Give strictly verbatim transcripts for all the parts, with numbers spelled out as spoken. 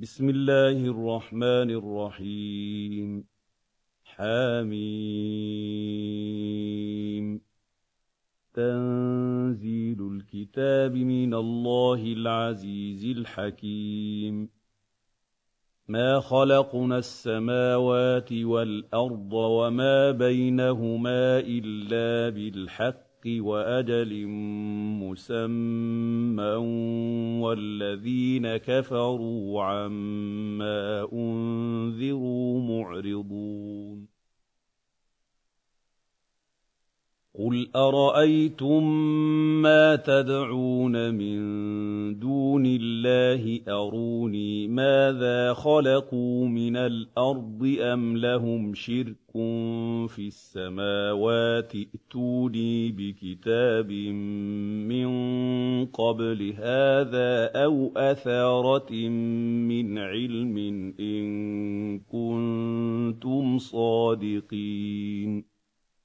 بسم الله الرحمن الرحيم. حميم. تنزيل الكتاب من الله العزيز الحكيم. ما خلقنا السماوات والأرض وما بينهما إلا بالحق وأجل مسمى والذين كفروا عما أنذروا معرضون. قل أرأيتم ما تدعون من دون الله أروني ماذا خلقوا من الأرض أم لهم شرك في السماوات ائتوني بكتاب من قبل هذا أو أثارة من علم إن كنتم صادقين.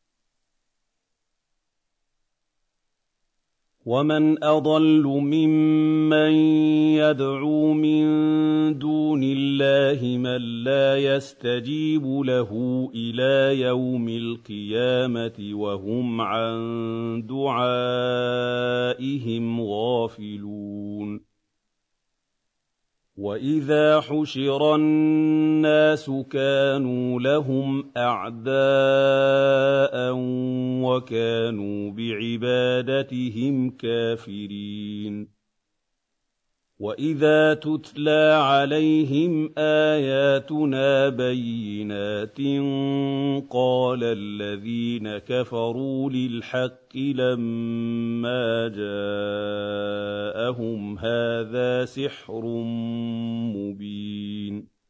ومن أضل ممن يدعو من دون الله من لا يستجيب له إلى يوم القيامة وهم عن دعائهم غافلون. وإذا حشر الناس كانوا لهم أعداء وكانوا بعبادتهم كافرين. وإذا تتلى عليهم آياتنا بينات قال الذين كفروا للحق لما جاءهم هذا سحر مبين.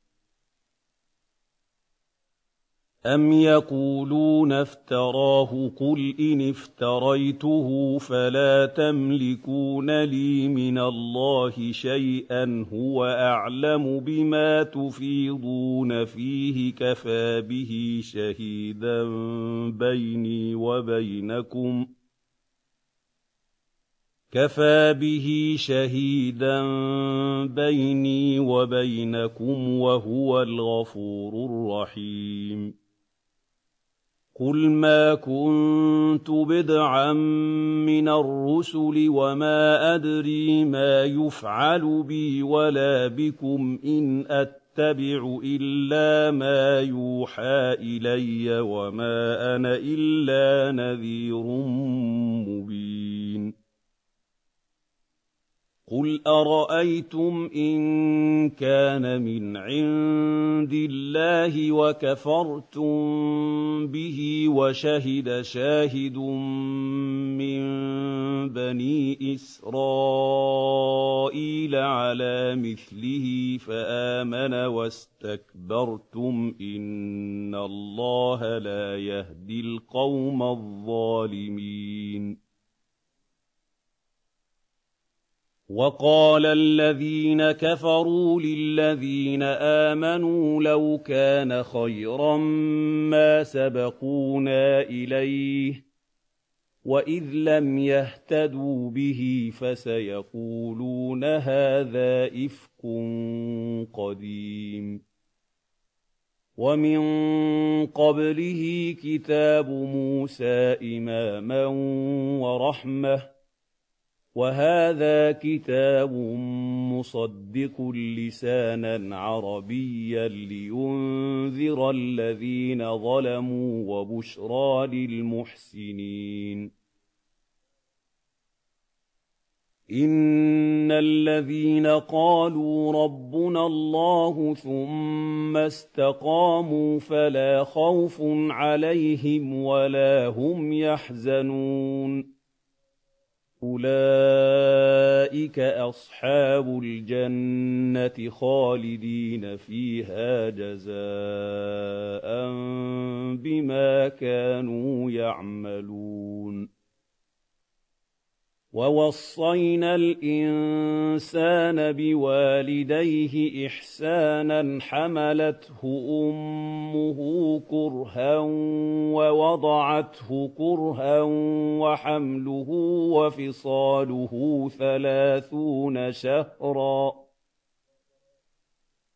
أم يقولون افتراه قل إن افتريته فلا تملكون لي من الله شيئا هو أعلم بما تفيضون فيه كفى به شهيدا بيني وبينكم كفى به شهيدا بيني وبينكم وهو الغفور الرحيم. قل ما كنت بدعا من الرسل وما أدري ما يفعل بي ولا بكم إن أتبع إلا ما يوحى إلي وما أنا إلا نذير مبين. قل أرأيتم إن كان من عند الله وكفرتم به وشهد شاهد من بني إسرائيل على مثله فآمن واستكبرتم إن الله لا يهدي القوم الظالمين. وقال الذين كفروا للذين آمنوا لو كان خيرا ما سبقونا إليه وإذ لم يهتدوا به فسيقولون هذا إفك قديم. ومن قبله كتاب موسى إماما ورحمة وهذا كتاب مصدق لسانا عربيا لينذر الذين ظلموا وبشرى للمحسنين. إن الذين قالوا ربنا الله ثم استقاموا فلا خوف عليهم ولا هم يحزنون. أولئك أصحاب الجنة خالدين فيها جزاء بما كانوا يعملون. ووصينا الإنسان بوالديه إحسانا حملته أمه كرها ووضعته كرها وحمله وفصاله ثلاثون شهرا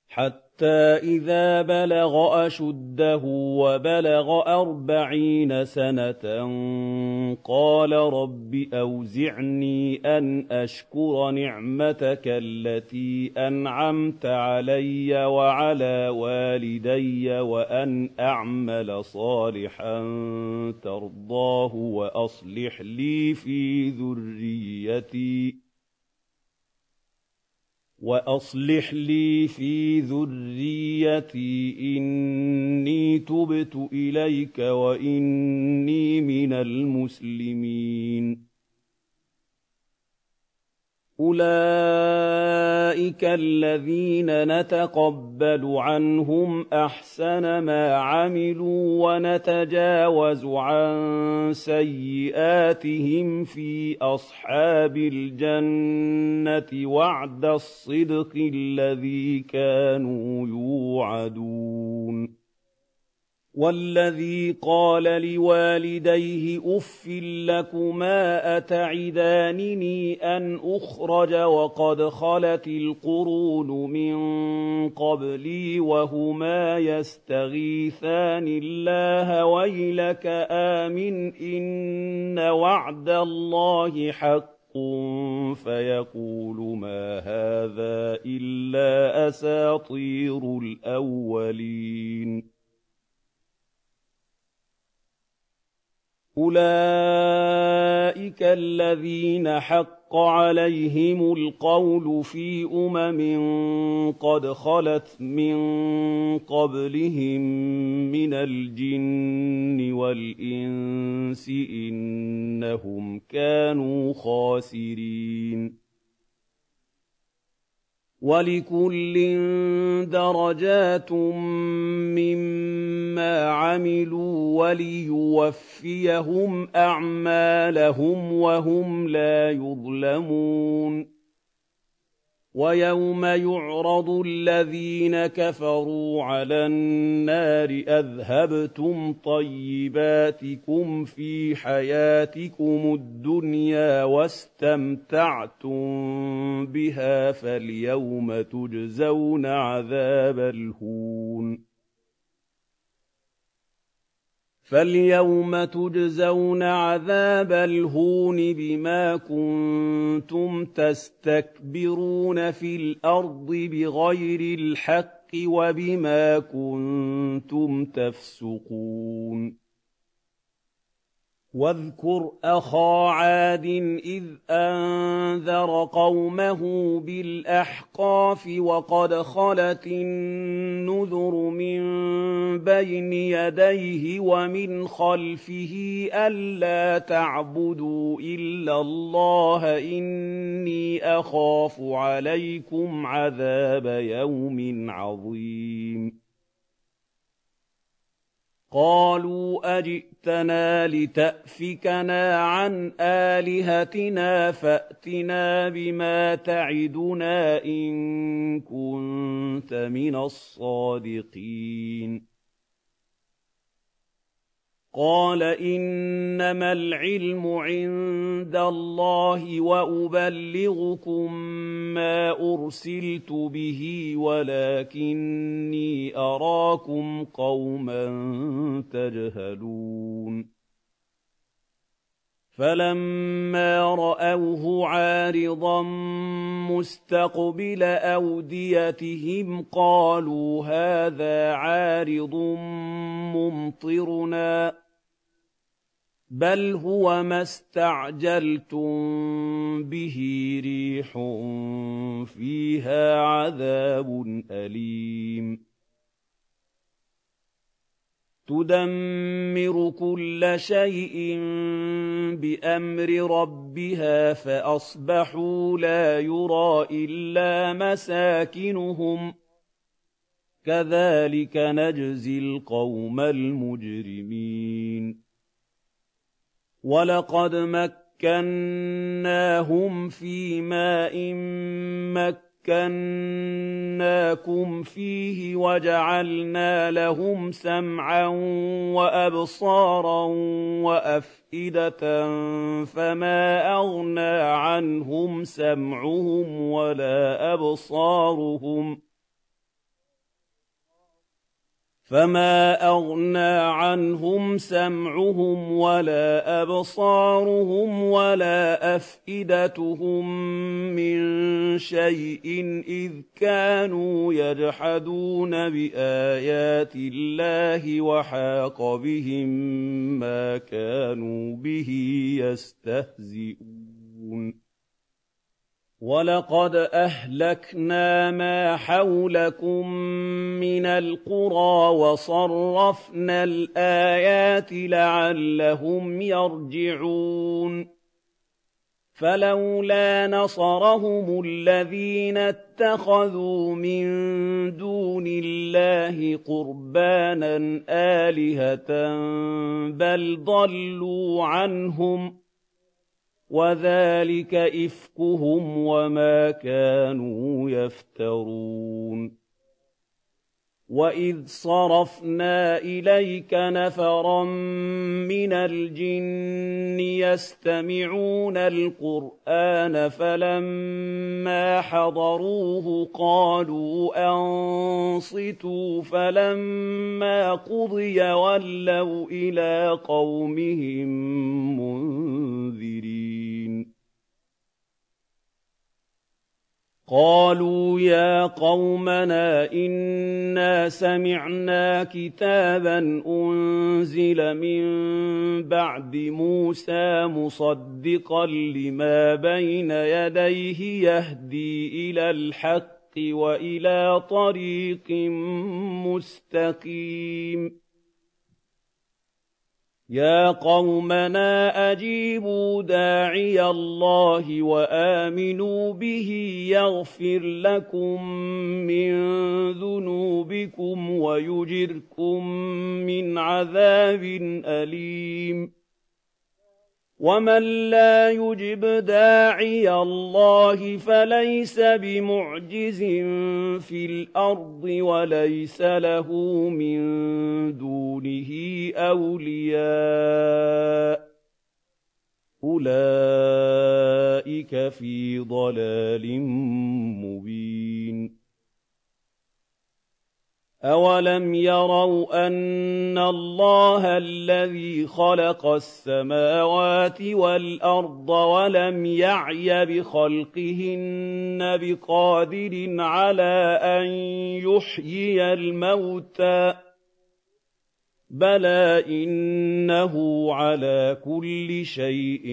حتى إذا بلغ أشده وبلغ أربعين سنة قال رب أوزعني أن أشكر نعمتك التي أنعمت علي وعلى والدي وأن أعمل صالحا ترضاه وأصلح لي في ذريتي وأصلح لي في ذريتي إني تبت إليك وإني من المسلمين أولئك الذين نتقبل عنهم أحسن ما عملوا ونتجاوز عن سيئاتهم في أصحاب الجنة وعد الصدق الذي كانوا يوعدون والذي قال لوالديه أف لكما أتعدانني أن أخرج وقد خلت القرون من قبلي وهما يستغيثان الله ويلك آمن إن وعد الله حق فيقول ما هذا إلا أساطير الأولين أولئك الذين حق عليهم القول في أمم قد خلت من قبلهم من الجن والإنس إنهم كانوا خاسرين وَلِكُلٍّ دَرَجَاتٌ مِّمَّا عَمِلُوا وَلِيُوَفِّيَهُمْ أَعْمَالَهُمْ وَهُمْ لَا يُظْلَمُونَ وَيَوْمَ يُعْرَضُ الَّذِينَ كَفَرُوا عَلَى النَّارِ أَذْهَبْتُمْ طَيِّبَاتِكُمْ فِي حَيَاتِكُمُ الدُّنْيَا وَاسْتَمْتَعْتُم بِهَا فَالْيَوْمَ تُجْزَوْنَ عَذَابَ الْهُونِ فَالْيَوْمَ تُجْزَوْنَ عَذَابَ الْهُونِ بِمَا كُنتُمْ تَسْتَكْبِرُونَ فِي الْأَرْضِ بِغَيْرِ الْحَقِّ وَبِمَا كُنتُمْ تَفْسُقُونَ وَاذْكُرْ أَخَا عَادٍ إِذْ أَنذَرَ قَوْمَهُ بِالْأَحْقَافِ وَقَدْ خَلَتِ النُّذُرُ مِن بَيْنِ يَدَيْهِ وَمِنْ خَلْفِهِ أَلَّا تَعْبُدُوا إِلَّا اللَّهَ إِنِّي أَخَافُ عَلَيْكُمْ عَذَابَ يَوْمٍ عَظِيمٍ قالوا أجئتنا لتأفكنا عن آلهتنا فأتنا بما تعدنا إن كنت من الصادقين قال إنما العلم عند الله وأبلغكم ما أرسلت به ولكني أراكم قوما تجهلون فلما رأوه عارضا مستقبل أوديتهم قالوا هذا عارض ممطرنا بل هو ما استعجلتم به ريح فيها عذاب أليم تدمر كل شيء بأمر ربها فأصبحوا لا يرى إلا مساكنهم كذلك نجزي القوم المجرمين وَلَقَدْ مَكَّنَّاهُمْ فِي مَاءٍ مَّكَّنَّاكُمْ فِيهِ وَجَعَلْنَا لَهُمْ سَمْعًا وَأَبْصَارًا وَأَفْئِدَةً فَمَا أَغْنَىٰ عَنْهُمْ سَمْعُهُمْ وَلَا أَبْصَارُهُمْ فما أغنى عنهم سمعهم ولا أبصارهم ولا أفئدتهم من شيء إذ كانوا يجحدون بآيات الله وحاق بهم ما كانوا به يستهزئون وَلَقَدْ أَهْلَكْنَا مَا حَوْلَكُم مِّنَ الْقُرَىٰ وَصَرَّفْنَا الْآيَاتِ لَعَلَّهُمْ يَرْجِعُونَ فَلَوْلَا نَصَرَهُمُ الَّذِينَ اتَّخَذُوا مِن دُونِ اللَّهِ قُرْبَانًا آلِهَةً بَلْ ضَلُّوا عَنْهُمْ وَذَٰلِكَ إِفْكُهُمْ وَمَا كَانُوا يَفْتَرُونَ وَإِذْ صَرَفْنَا إِلَيْكَ نَفَرًا مِّنَ الْجِنِّ يَسْتَمِعُونَ الْقُرْآنَ فَلَمَّا حَضَرُوهُ قَالُوا أَنصِتُوا فَلَمَّا قُضِيَ وَلَّوْا إِلَىٰ قَوْمِهِم مُّنذِرِينَ قَالُوا يَا قَوْمَنَا إِنَّا سَمِعْنَا كِتَابًا أُنزِلَ مِن بَعْدِ مُوسَىٰ مُصَدِّقًا لِّمَا بَيْنَ يَدَيْهِ يَهْدِي إِلَى الْحَقِّ وَإِلَىٰ طَرِيقٍ مُّسْتَقِيمٍ يَا قَوْمَنَا أَجِيبُوا دَاعِيَ اللَّهِ وَآمِنُوا بِهِ يَغْفِرْ لَكُم مِّن ذُنُوبِكُمْ وَيُجِرْكُم مِّنْ عَذَابٍ أَلِيمٍ وَمَن لَّا يُجِبْ دَاعِيَ اللَّهِ فَلَيْسَ بِمُعْجِزٍ فِي الْأَرْضِ وَلَيْسَ لَهُ مِن دُونِهِ أَوْلِيَاءُ أُولَٰئِكَ فِي ضَلَالٍ مُّبِينٍ أَوَلَمْ يَرَوْا أَنَّ اللَّهَ الَّذِي خَلَقَ السَّمَاوَاتِ وَالْأَرْضَ وَلَمْ يَعْيَ بِخَلْقِهِنَّ بِقَادِرٍ عَلَىٰ أَن يُحْيِيَ الْمَوْتَىٰ ۚ بَلَىٰ إِنَّهُ عَلَىٰ كُلِّ شَيْءٍ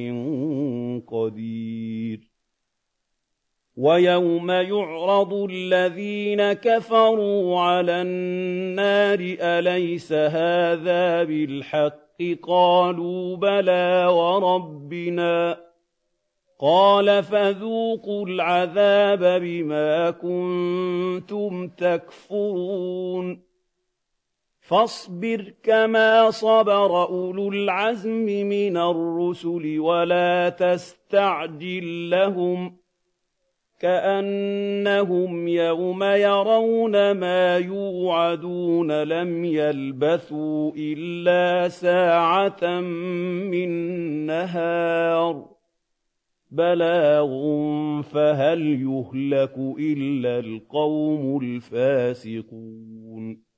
قَدِيرٌ وَيَوْمَ يُعْرَضُ الَّذِينَ كَفَرُوا عَلَى النَّارِ أَلَيْسَ هَٰذَا بِالْحَقِّ ۖ قَالُوا بَلَىٰ وَرَبِّنَا ۚ قَالَ فَذُوقُوا الْعَذَابَ بِمَا كُنتُمْ تَكْفُرُونَ فَاصْبِرْ كَمَا صَبَرَ أُولُو الْعَزْمِ مِنَ الرُّسُلِ وَلَا تَسْتَعْجِل لَّهُمْ ۚ كَأَنَّهُمْ يَوْمَ يَرَوْنَ مَا يُوعَدُونَ لَمْ يَلْبَثُوا إِلَّا سَاعَةً مِّن نَّهَارٍ بَلَاغٌ فَهَلْ يُهْلَكُ إِلَّا الْقَوْمُ الْفَاسِقُونَ